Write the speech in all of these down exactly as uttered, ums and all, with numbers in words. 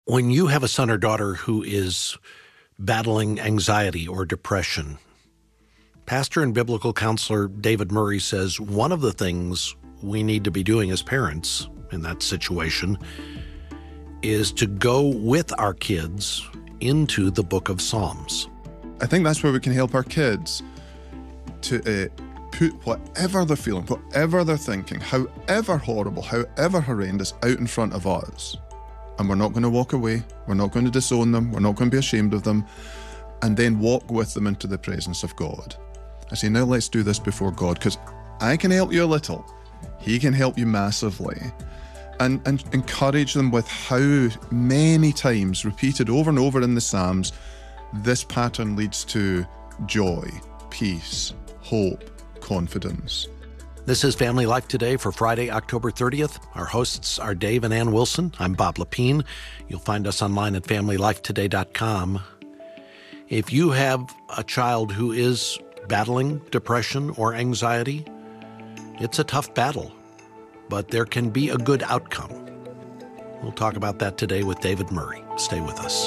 When you have a son or daughter who is battling anxiety or depression, pastor and biblical counselor David Murray says one of the things we need to be doing as parents in that situation is to go with our kids into the book of Psalms. I think that's where we can help our kids to uh, put whatever they're feeling, whatever they're thinking, however horrible, however horrendous, out in front of us. And we're not going to walk away. We're not going to disown them. We're not going to be ashamed of them. And then walk with them into the presence of God. I say, now let's do this before God, because I can help you a little. He can help you massively. And, and encourage them with how many times, repeated over and over in the Psalms, this pattern leads to joy, peace, hope, confidence. This is Family Life Today for Friday, October thirtieth. Our hosts are Dave and Ann Wilson. I'm Bob Lepine. You'll find us online at family life today dot com. If you have a child who is battling depression or anxiety, it's a tough battle, but there can be a good outcome. We'll talk about that today with David Murray. Stay with us.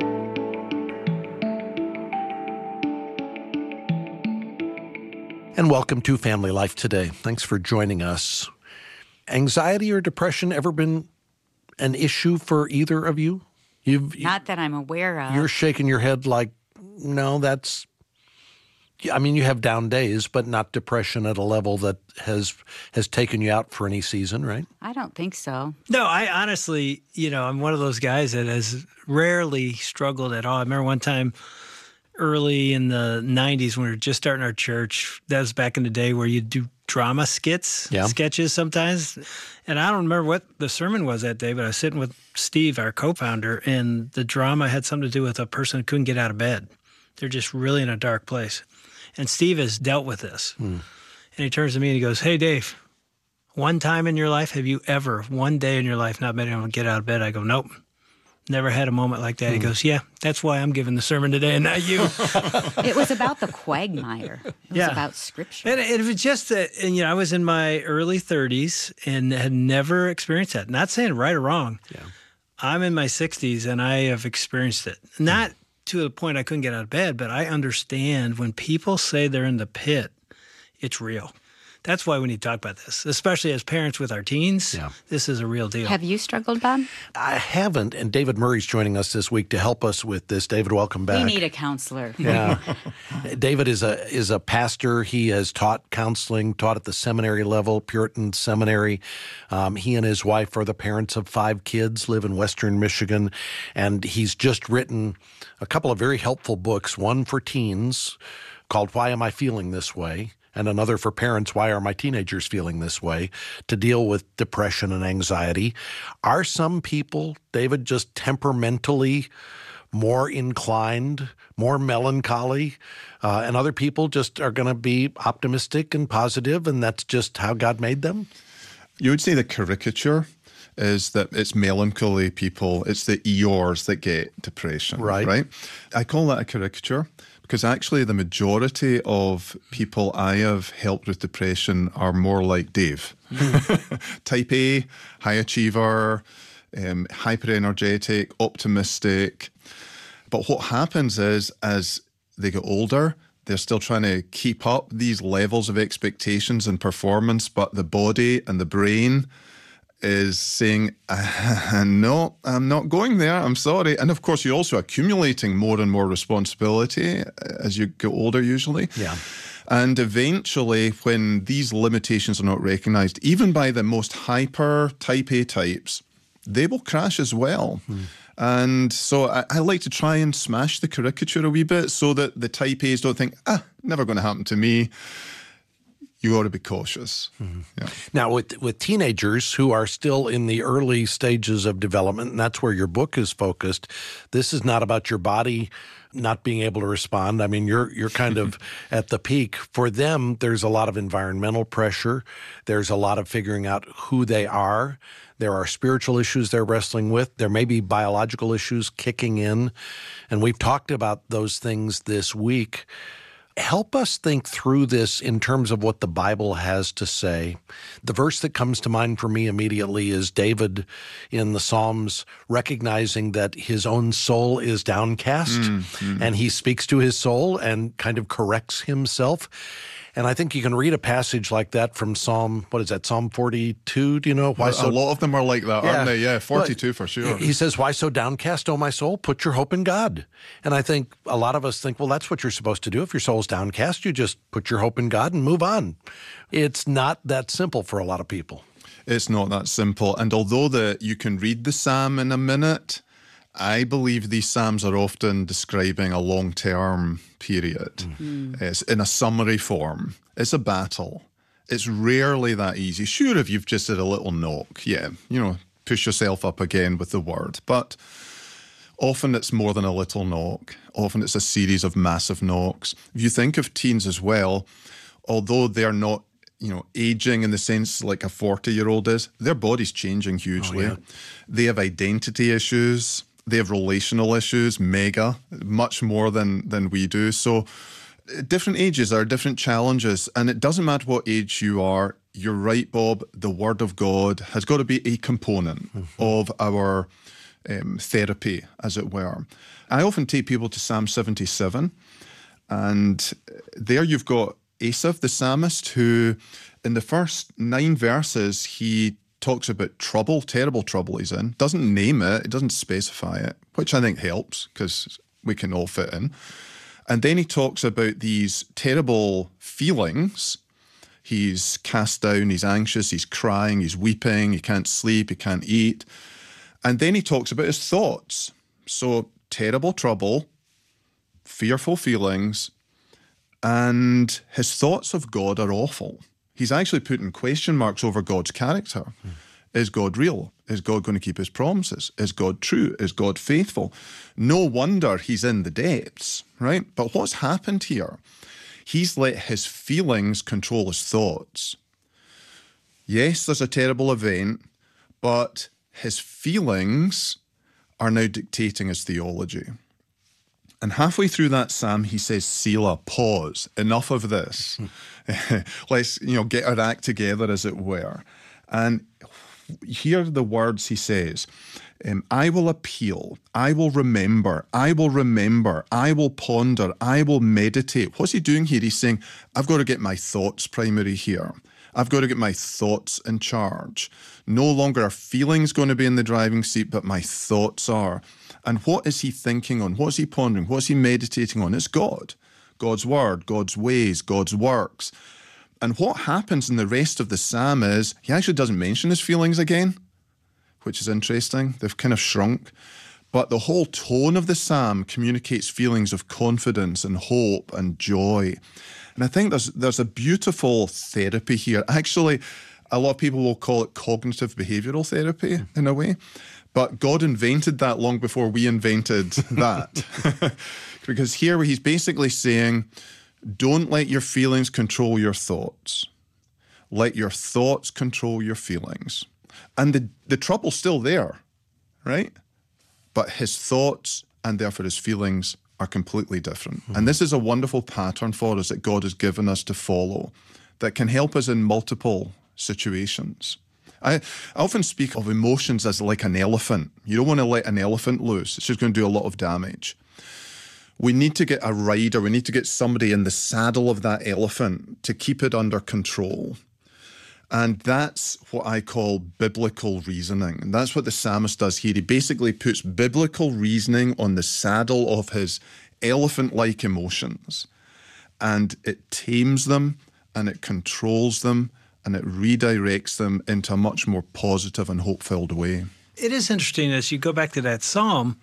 And welcome to Family Life Today. Thanks for joining us. Anxiety or depression ever been an issue for either of you? You've Not that I'm aware of. You're shaking your head like, no, that's... I mean, you have down days, but not depression at a level that has has taken you out for any season, right? I don't think so. No, I honestly, you know, I'm one of those guys that has rarely struggled at all. I remember one time early in the nineties when we were just starting our church, that was back in the day where you do drama skits, yeah. sketches sometimes. And I don't remember what the sermon was that day, but I was sitting with Steve, our co-founder, and the drama had something to do with a person who couldn't get out of bed. They're just really in a dark place. And Steve has dealt with this. Hmm. And he turns to me and he goes, hey, Dave, one time in your life, have you ever, one day in your life, not been able to get out of bed? I go, nope. Never had a moment like that. Hmm. He goes, yeah, that's why I'm giving the sermon today and not you. It was about the quagmire. It was yeah. about Scripture. And it was just that, and, you know, I was in my early thirties and had never experienced that. Not saying right or wrong. Yeah. I'm in my sixties and I have experienced it. Not to the point I couldn't get out of bed, but I understand when people say they're in the pit, it's real. That's why we need to talk about this, especially as parents with our teens. Yeah. This is a real deal. Have you struggled, Bob? I haven't, and David Murray's joining us this week to help us with this. David, welcome back. We need a counselor. Yeah. David is a is a pastor. He has taught counseling, taught at the seminary level, Puritan Seminary. Um, he and his wife are the parents of five kids, live in Western Michigan, and he's just written a couple of very helpful books, one for teens called Why Am I Feeling This Way? And another for parents, Why Are My Teenagers Feeling This Way? To deal with depression and anxiety. Are some people, David, just temperamentally more inclined, more melancholy, uh, and other people just are going to be optimistic and positive, and that's just how God made them? You would say the caricature is that it's melancholy people, it's the Eeyores that get depression, right? right? I call that a caricature. Because actually the majority of people I have helped with depression are more like Dave. Type A, high achiever, um, hyper-energetic, optimistic. But what happens is, as they get older, they're still trying to keep up these levels of expectations and performance, but the body and the brain is saying, uh, no, I'm not going there, I'm sorry. And of course, you're also accumulating more and more responsibility as you get older usually. Yeah. And eventually, when these limitations are not recognized, even by the most hyper type A types, they will crash as well. Hmm. And so I, I like to try and smash the caricature a wee bit so that the type A's don't think, ah, never going to happen to me. You ought to be cautious. Mm-hmm. Yeah. Now, with with teenagers who are still in the early stages of development, and that's where your book is focused, this is not about your body not being able to respond. I mean, you're you're kind of at the peak. For them, there's a lot of environmental pressure. There's a lot of figuring out who they are. There are spiritual issues they're wrestling with. There may be biological issues kicking in. And we've talked about those things this week. Help us think through this in terms of what the Bible has to say. The verse that comes to mind for me immediately is David in the Psalms recognizing that his own soul is downcast, mm, mm. and he speaks to his soul and kind of corrects himself. And I think you can read a passage like that from Psalm, what is that, Psalm forty-two? Do you know? Why a so, lot of them are like that, yeah. aren't they? Yeah, forty-two well, for sure. He says, why so downcast, O my soul? Put your hope in God. And I think a lot of us think, well, that's what you're supposed to do. If your soul's downcast, you just put your hope in God and move on. It's not that simple for a lot of people. It's not that simple. And although the, you can read the psalm in a minute, I believe these psalms are often describing a long-term period. Mm. It's in a summary form. It's a battle. It's rarely that easy. Sure, if you've just had a little knock, yeah, you know, push yourself up again with the word. But often it's more than a little knock. Often it's a series of massive knocks. If you think of teens as well, although they're not, you know, aging in the sense like a forty-year-old is, their body's changing hugely. Oh, yeah. They have identity issues. They have relational issues, mega, much more than, than we do. So different ages are different challenges, and it doesn't matter what age you are. You're right, Bob. The Word of God has got to be a component mm-hmm. of our um, therapy, as it were. I often take people to Psalm seventy-seven, and there you've got Asaph, the psalmist, who in the first nine verses, he talks about trouble, terrible trouble he's in, doesn't name it, it doesn't specify it, which I think helps because we can all fit in. And then he talks about these terrible feelings. He's cast down, he's anxious, he's crying, he's weeping, he can't sleep, he can't eat. And then he talks about his thoughts. So terrible trouble, fearful feelings, and his thoughts of God are awful. He's actually putting question marks over God's character. Hmm. Is God real? Is God going to keep his promises? Is God true? Is God faithful? No wonder he's in the depths, right? But what's happened here? He's let his feelings control his thoughts. Yes, there's a terrible event, but his feelings are now dictating his theology. And halfway through that psalm, he says, Selah, pause, enough of this. Let's, you know, get our act together, as it were. And here are the words he says. Um, I will appeal, I will remember, I will remember, I will ponder, I will meditate. What's he doing here? He's saying, I've got to get my thoughts primary here. I've got to get my thoughts in charge. No longer are feelings going to be in the driving seat, but my thoughts are. And what is he thinking on? What's he pondering? What's he meditating on? It's God, God's word, God's ways, God's works. And what happens in the rest of the psalm is he actually doesn't mention his feelings again, which is interesting. They've kind of shrunk. But the whole tone of the psalm communicates feelings of confidence and hope and joy. And I think there's there's a beautiful therapy here. Actually, a lot of people will call it cognitive behavioral therapy in a way. But God invented that long before we invented that. Because here he's basically saying, don't let your feelings control your thoughts. Let your thoughts control your feelings. And the, the trouble's still there, right? But his thoughts and therefore his feelings are completely different. Mm-hmm. And this is a wonderful pattern for us that God has given us to follow that can help us in multiple situations. I, I often speak of emotions as like an elephant. You don't want to let an elephant loose. It's just going to do a lot of damage. We need to get a rider, we need to get somebody in the saddle of that elephant to keep it under control. And that's what I call biblical reasoning. And that's what the psalmist does here. He basically puts biblical reasoning on the saddle of his elephant-like emotions. And it tames them, and it controls them, and it redirects them into a much more positive and hope-filled way. It is interesting, as you go back to that psalm,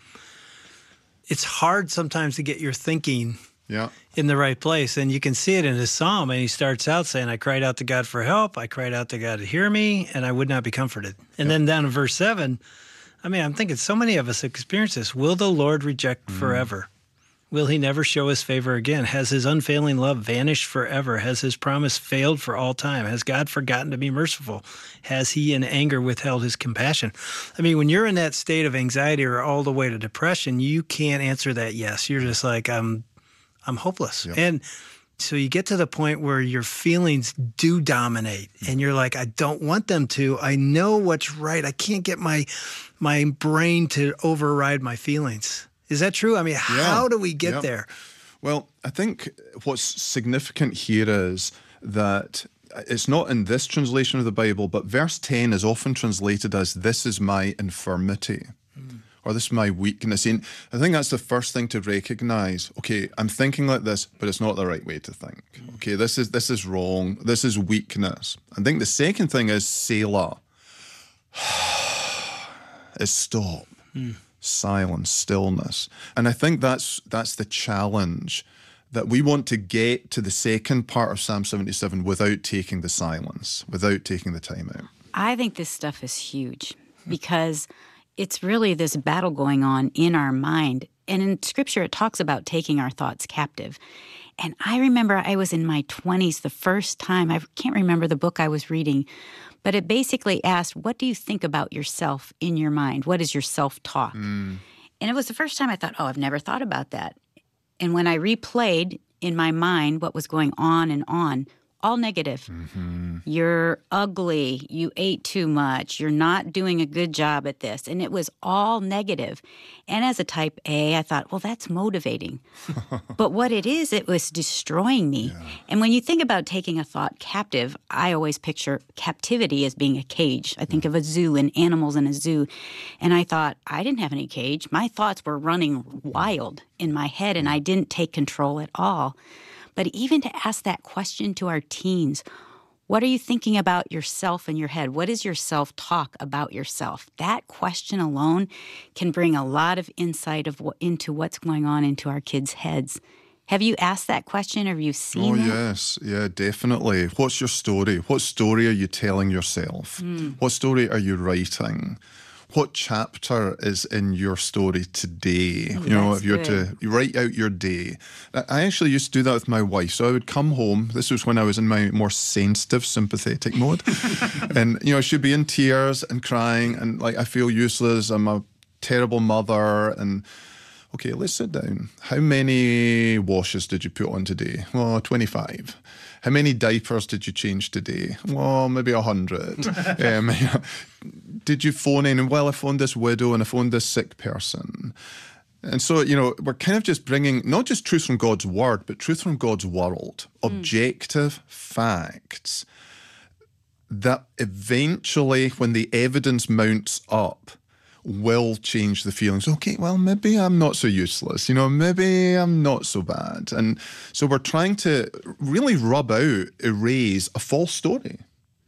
it's hard sometimes to get your thinking yeah. in the right place. And you can see it in his psalm. And he starts out saying, I cried out to God for help. I cried out to God to hear me, and I would not be comforted. And yeah. then down in verse seven, I mean, I'm thinking so many of us experience this. Will the Lord reject mm. forever? Will he never show his favor again? Has his unfailing love vanished forever? Has his promise failed for all time? Has God forgotten to be merciful? Has he in anger withheld his compassion? I mean, when you're in that state of anxiety or all the way to depression, you can't answer that yes. You're just like, I'm I'm hopeless. Yep. And So you get to the point where your feelings do dominate and you're like, I don't want them to. I know what's right. I can't get my my brain to override my feelings. Is that true? I mean, yeah. how do we get yeah. there? Well, I think what's significant here is that it's not in this translation of the Bible, but verse ten is often translated as, this is my infirmity. Mm. Or this is my weakness. And I think that's the first thing to recognize. Okay, I'm thinking like this, but it's not the right way to think. Mm. Okay, this is this is wrong. This is weakness. I think the second thing is Selah. is stop. Mm. Silence, stillness. And I think that's that's the challenge, that we want to get to the second part of Psalm seventy-seven without taking the silence, without taking the time out. I think this stuff is huge because it's really this battle going on in our mind. And in Scripture, it talks about taking our thoughts captive. And I remember I was in my twenties the first time. I can't remember the book I was reading, but it basically asked, what do you think about yourself in your mind? What is your self-talk? Mm. And it was the first time I thought, oh, I've never thought about that. And when I replayed in my mind what was going on and on, all negative. Mm-hmm. You're ugly. You ate too much. You're not doing a good job at this. And it was all negative. And as a type A, I thought, well, that's motivating. But what it is, it was destroying me. Yeah. And when you think about taking a thought captive, I always picture captivity as being a cage. I think yeah. of a zoo and animals in a zoo. And I thought, I didn't have any cage. My thoughts were running wild in my head, and I didn't take control at all. But even to ask that question to our teens, what are you thinking about yourself in your head? What is your self-talk about yourself? That question alone can bring a lot of insight of what, into what's going on into our kids' heads. Have you asked that question, or have you seen oh, that? Oh, yes. Yeah, definitely. What's your story? What story are you telling yourself? Mm. What story are you writing? What chapter is in your story today? Oh, you know, if you're good. to write out your day. I actually used to do that with my wife. So I would come home. This was when I was in my more sensitive, sympathetic mode. And, you know, she'd be in tears and crying and like, I feel useless. I'm a terrible mother. And, okay, let's sit down. How many washes did you put on today? Well, twenty-five. How many diapers did you change today? Well, maybe a hundred. um, did you phone in? And well, I phoned this widow and I phoned this sick person. And so, you know, we're kind of just bringing not just truth from God's word, but truth from God's world, mm. objective facts that eventually, when the evidence mounts up, will change the feelings. Okay, well, maybe I'm not so useless. You know, maybe I'm not so bad. And so we're trying to really rub out, erase a false story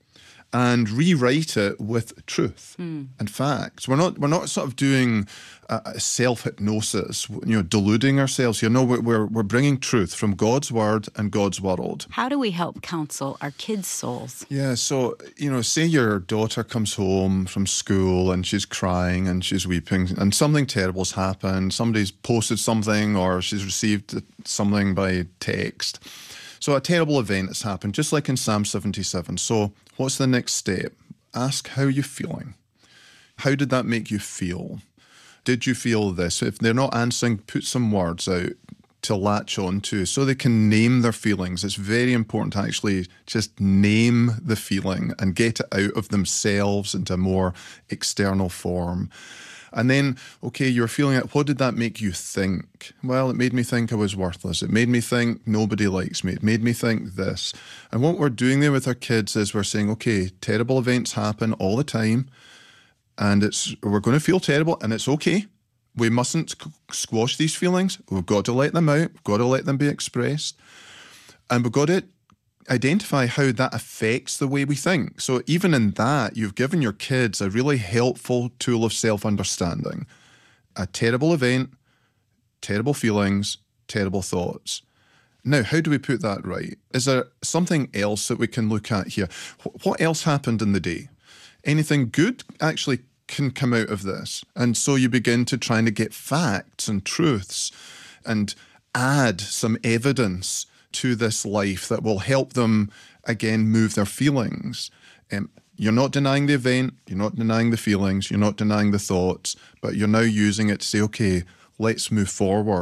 and rewrite it with truth mm. and facts. We're not we're not sort of doing a, a self-hypnosis, you know, deluding ourselves here. No, we're, we're we're bringing truth from God's word and God's world. How do we help counsel our kids' souls? Yeah, so, you know, say your daughter comes home from school and she's crying and she's weeping and something terrible's happened. Somebody's posted something or she's received something by text. So a terrible event has happened, just like in Psalm seventy-seven. So what's the next step? Ask how you're feeling. How did that make you feel? Did you feel this? If they're not answering, put some words out to latch on to so they can name their feelings. It's very important to actually just name the feeling and get it out of themselves into a more external form. And then, okay, you're feeling it. What did that make you think? Well, it made me think I was worthless. It made me think nobody likes me. It made me think this. And what we're doing there with our kids is we're saying, okay, terrible events happen all the time. And it's we're going to feel terrible, and it's okay. We mustn't squash these feelings. We've got to let them out. We've got to let them be expressed. And we've got to identify how that affects the way we think. So even in that, you've given your kids a really helpful tool of self-understanding. A terrible event, terrible feelings, terrible thoughts. Now, how do we put that right? Is there something else that we can look at here? What else happened in the day? Anything good actually can come out of this. And so you begin to try to get facts and truths and add some evidence to this life that will help them, again, move their feelings. Um, you're not denying the event, you're not denying the feelings, you're not denying the thoughts, but you're now using it to say, okay, let's move forward.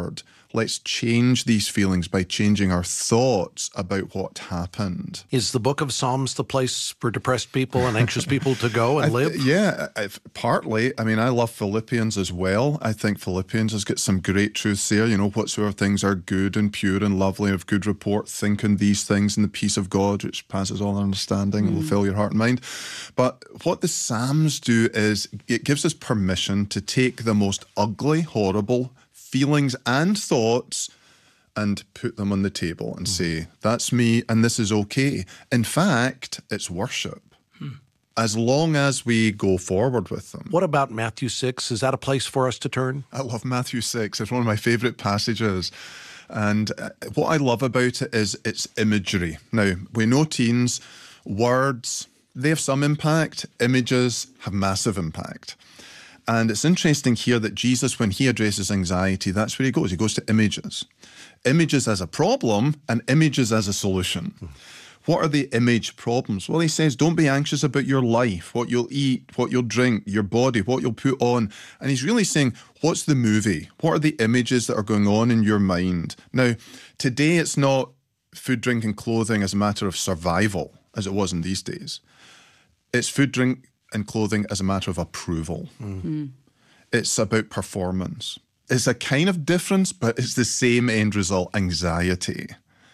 Let's change these feelings by changing our thoughts about what happened. Is the book of Psalms the place for depressed people and anxious people to go and I, live? Yeah, I, partly. I mean, I love Philippians as well. I think Philippians has got some great truths there. You know, whatsoever things are good and pure and lovely and of good report, think on these things, and the peace of God, which passes all understanding, mm. will fill your heart and mind. But what the Psalms do is it gives us permission to take the most ugly, horrible feelings and thoughts and put them on the table and mm. say, that's me and this is okay. In fact, it's worship. Hmm. As long as we go forward with them. What about Matthew six? Is that a place for us to turn? I love Matthew six. It's one of my favorite passages. And what I love about it is its imagery. Now, we know teens, words, they have some impact. Images have massive impact. And it's interesting here that Jesus, when he addresses anxiety, that's where he goes. He goes to images. Images as a problem and images as a solution. Hmm. What are the image problems? Well, he says, don't be anxious about your life, what you'll eat, what you'll drink, your body, what you'll put on. And he's really saying, what's the movie? What are the images that are going on in your mind? Now, today it's not food, drink, and clothing as a matter of survival, as it was in these days. It's food, drink, and clothing as a matter of approval. Mm. Mm. It's about performance. It's a kind of difference, but it's the same end result, anxiety.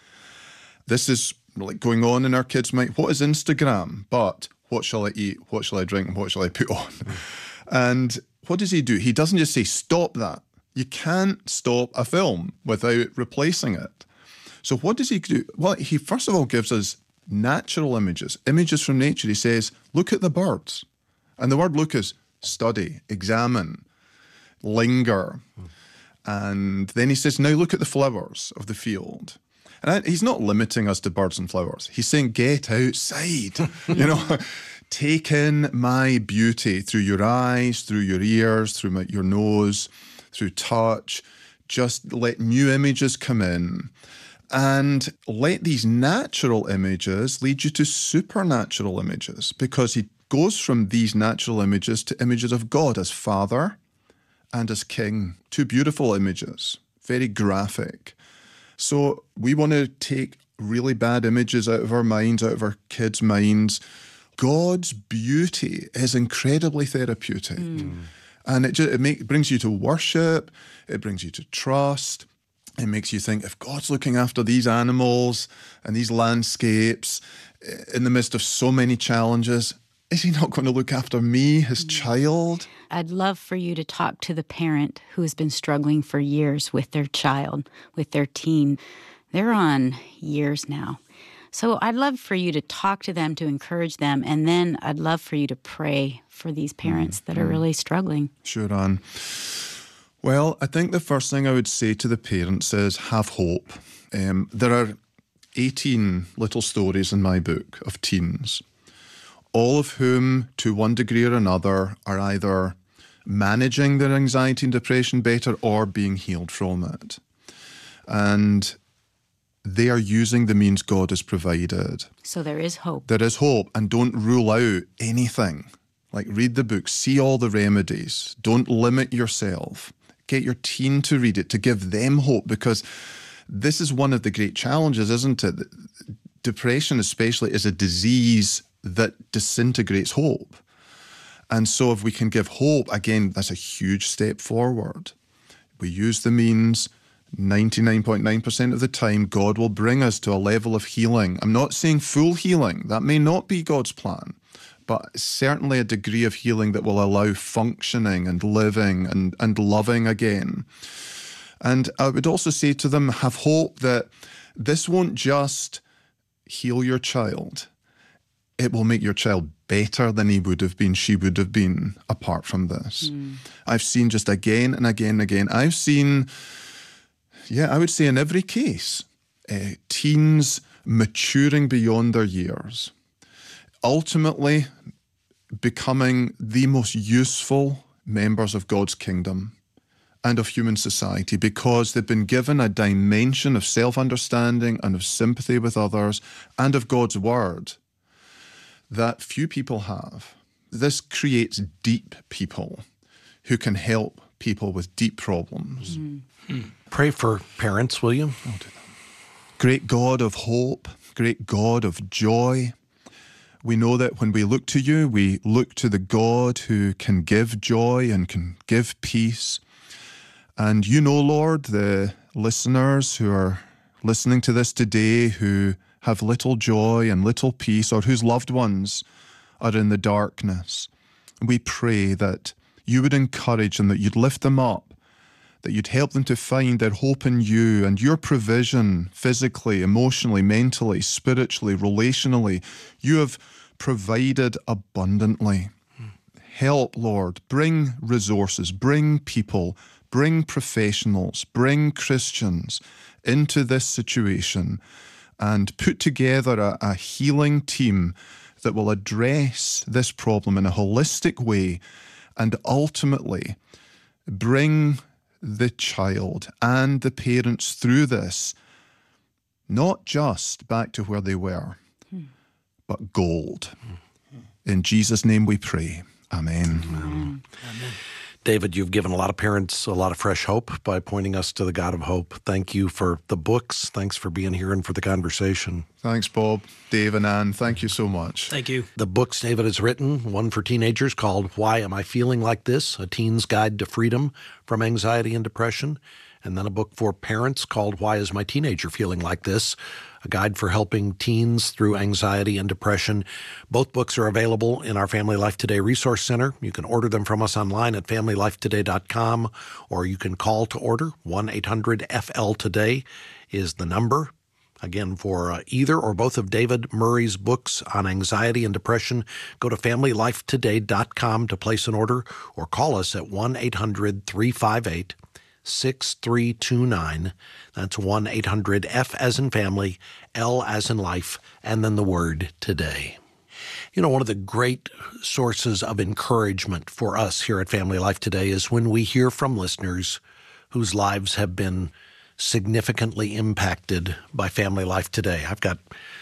This is like going on in our kids' mind. What is Instagram? But what shall I eat? What shall I drink? And what shall I put on? Mm. And what does he do? He doesn't just say, stop that. You can't stop a film without replacing it. So what does he do? Well, he first of all gives us natural images, images from nature. He says, look at the birds. And the word look is study, examine, linger. Mm. And then he says, now look at the flowers of the field. And I, he's not limiting us to birds and flowers. He's saying, get outside, you know, take in my beauty through your eyes, through your ears, through my, your nose, through touch. Just let new images come in. And let these natural images lead you to supernatural images, because he goes from these natural images to images of God as Father and as King. Two beautiful images, very graphic. So we want to take really bad images out of our minds, out of our kids' minds. God's beauty is incredibly therapeutic. Mm. And it, just, it make, brings you to worship, it brings you to trust. It makes you think, if God's looking after these animals and these landscapes in the midst of so many challenges, is he not going to look after me, his child? I'd love for you to talk to the parent who has been struggling for years with their child, with their teen. They're on years now. So I'd love for you to talk to them, to encourage them, and then I'd love for you to pray for these parents mm, that are mm. really struggling. Sure, Anne. Well, I think the first thing I would say to the parents is have hope. Um, there are eighteen little stories in my book of teens, all of whom, to one degree or another, are either managing their anxiety and depression better or being healed from it. And they are using the means God has provided. So there is hope. There is hope, and don't rule out anything. Like, read the book, see all the remedies. Don't limit yourself. Get your teen to read it, to give them hope, because this is one of the great challenges, isn't it? Depression especially is a disease that disintegrates hope. And so if we can give hope, again, that's a huge step forward. We use the means. ninety-nine point nine percent of the time, God will bring us to a level of healing. I'm not saying full healing. That may not be God's plan. But certainly a degree of healing that will allow functioning and living and, and loving again. And I would also say to them, have hope that this won't just heal your child. It will make your child better than he would have been, she would have been, apart from this. Mm. I've seen just again and again and again, I've seen, yeah, I would say in every case, uh, teens maturing beyond their years, ultimately becoming the most useful members of God's kingdom and of human society, because they've been given a dimension of self-understanding and of sympathy with others and of God's word that few people have. This creates deep people who can help people with deep problems. Mm. Hmm. Pray for parents, will you? I'll do that. Great God of hope, great God of joy, we know that when we look to you, we look to the God who can give joy and can give peace. And you know, Lord, the listeners who are listening to this today who have little joy and little peace, or whose loved ones are in the darkness. We pray that you would encourage them, that you'd lift them up, that you'd help them to find their hope in you and your provision physically, emotionally, mentally, spiritually, relationally. You have provided abundantly. Hmm. Help, Lord, bring resources, bring people, bring professionals, bring Christians into this situation and put together a, a healing team that will address this problem in a holistic way and ultimately bring the child and the parents through this, not just back to where they were, hmm. but gold. Hmm. In Jesus' name we pray. Amen. Amen. Amen. David, you've given a lot of parents a lot of fresh hope by pointing us to the God of hope. Thank you for the books. Thanks for being here and for the conversation. Thanks, Bob, Dave, and Ann. Thank you so much. Thank you. The books David has written, one for teenagers called Why Am I Feeling Like This? A Teen's Guide to Freedom from Anxiety and Depression. And then a book for parents called Why Is My Teenager Feeling Like This? A guide for helping teens through anxiety and depression. Both books are available in our Family Life Today Resource Center. You can order them from us online at family life today dot com, or you can call to order. one eight hundred F L Today is the number. Again, for uh, either or both of David Murray's books on anxiety and depression, go to family life today dot com to place an order, or call us at one eight hundred three five eight six three two nine. That's one eight hundred F as in family, L as in life, and then the word today. You know, one of the great sources of encouragement for us here at Family Life Today is when we hear from listeners whose lives have been significantly impacted by Family Life Today. I've got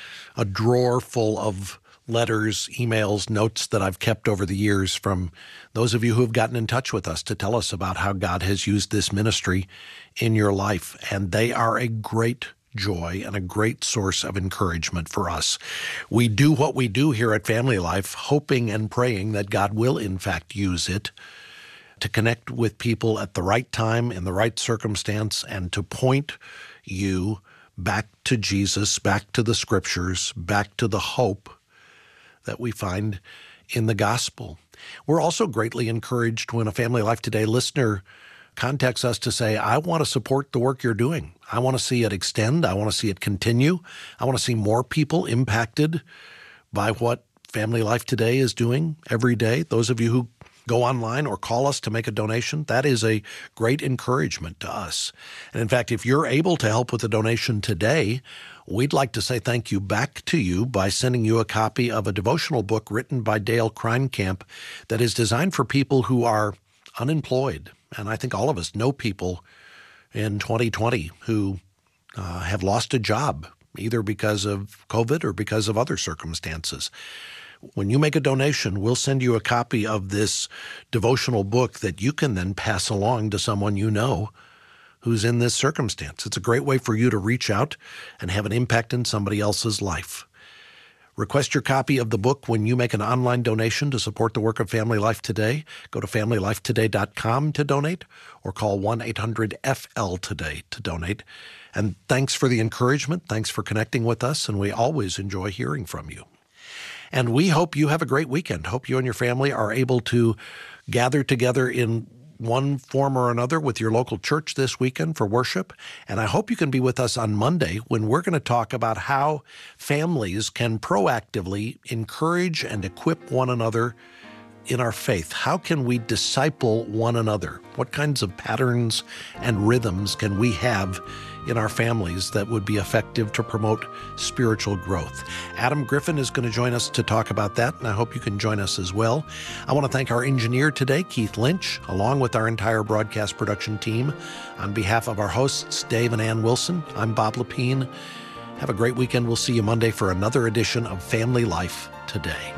a drawer full of letters, emails, notes that I've kept over the years from those of you who have gotten in touch with us to tell us about how God has used this ministry in your life. And they are a great joy and a great source of encouragement for us. We do what we do here at Family Life, hoping and praying that God will in fact use it to connect with people at the right time, in the right circumstance, and to point you back to Jesus, back to the Scriptures, back to the hope that we find in the gospel. We're also greatly encouraged when a Family Life Today listener contacts us to say, I want to support the work you're doing. I want to see it extend. I want to see it continue. I want to see more people impacted by what Family Life Today is doing every day. Those of you who go online or call us to make a donation, that is a great encouragement to us. And in fact, if you're able to help with a donation today, we'd like to say thank you back to you by sending you a copy of a devotional book written by Dale Kreinkamp that is designed for people who are unemployed. And I think all of us know people in twenty twenty who uh, have lost a job, either because of COVID or because of other circumstances. When you make a donation, we'll send you a copy of this devotional book that you can then pass along to someone you know who's in this circumstance. It's a great way for you to reach out and have an impact in somebody else's life. Request your copy of the book when you make an online donation to support the work of Family Life Today. Go to family life today dot com to donate, or call one eight hundred F L today to donate. And thanks for the encouragement. Thanks for connecting with us, and we always enjoy hearing from you. And we hope you have a great weekend. Hope you and your family are able to gather together in one form or another with your local church this weekend for worship. And I hope you can be with us on Monday when we're going to talk about how families can proactively encourage and equip one another in our faith. How can we disciple one another? What kinds of patterns and rhythms can we have in our families that would be effective to promote spiritual growth? Adam Griffin is going to join us to talk about that, and I hope you can join us as well. I want to thank our engineer today, Keith Lynch, along with our entire broadcast production team. On behalf of our hosts, Dave and Ann Wilson, I'm Bob Lepine. Have a great weekend. We'll see you Monday for another edition of Family Life Today.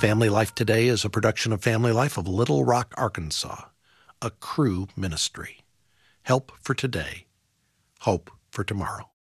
Family Life Today is a production of Family Life of Little Rock, Arkansas, a Cru ministry. Help for today, hope for tomorrow.